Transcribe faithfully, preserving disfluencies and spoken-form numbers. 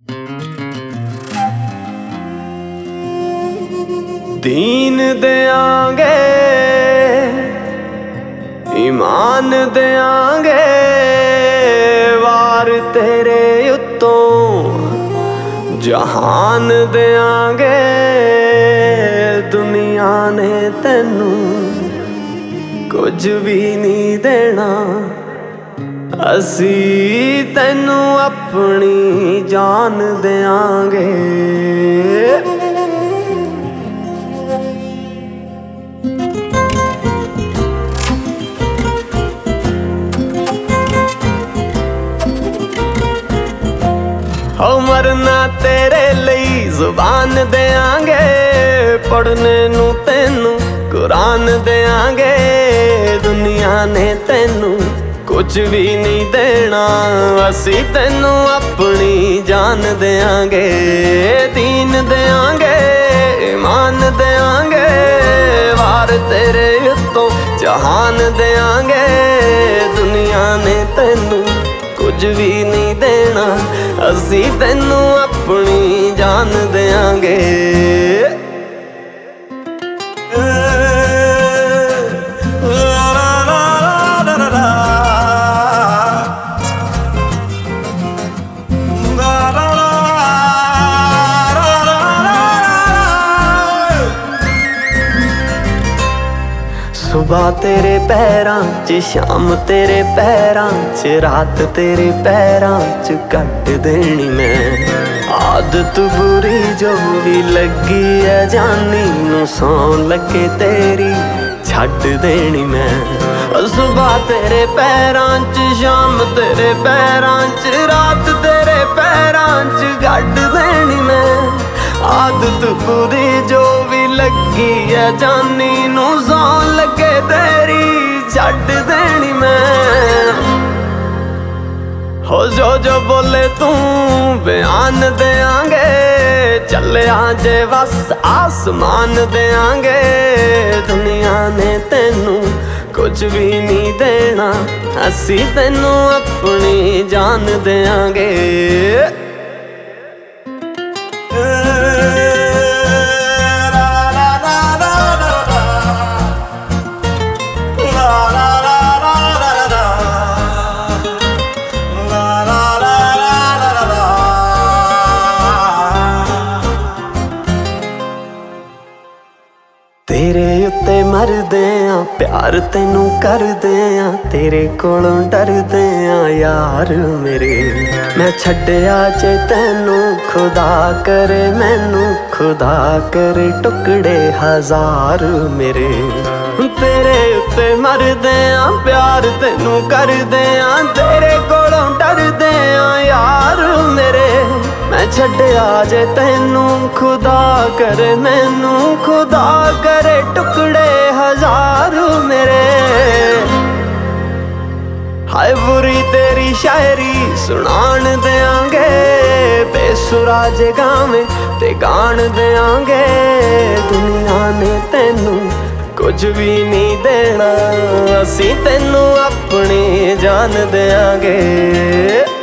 दीन देंगे ईमान देंगे वार तेरे उत्तों जहान देंगे दुनिया ने तैनू कुछ भी नहीं देना असी तैनू अपनी जान देंगे। हो मरना तेरे लिए जुबान देंगे पढ़ने नू तैनू कुरान देंगे दुनिया ने तैनू कुछ भी नहीं देना असी तैनू अपनी जान देंगे। दीन देंगे ईमान देंगे वार तेरे उत्तों जहान देंगे दुनिया ने तैनू कुछ भी नहीं देना असी तैनू अपनी जान देंगे। सुबह तेरे पैरां च शाम तेरे पैरां च रात तेरे पैरां च कट देनी मैं आदत बुरी जो भी लगी है जानी नू सौं लगे तेरी छड्ड देनी मैं। सुबह तेरे पैरां च शाम तेरे पैरां च रात तेरे पैरां च कट देनी मैं आदत बुरी जो भी लगी है जानी नू सौं लगे तेरी छड्ड देनी मैं। हो जो जो बोले तू बयान देंगे चले जे बस आसमान देंगे दुनिया ने तैनू कुछ भी नहीं देना असी तैनू अपनी जान देंगे। तेरे उत्ते मरदे आ प्यार तैनू करदे आ तेरे कोलों डरदे आ यार मेरे मैं छड्डिया जे तैनू खुदा करे मैनू खुदा करे टुकड़े हजार मेरे। तेरे उत्ते मरदे आ प्यार तैनू करदे आ तेरे कोलों डरदे आ यार मेरे मैं छड्डिया जे तैनू खुदा करे मैनू खुदा करे टुकड़े हजार मेरे। हाय बुरी तेरी शायरी सुनान देंगे बेसुरा जे गावे ते गान देंगे दुनिया ने तैनू कुछ भी नहीं देना असी तैनू अपनी जान देंगे।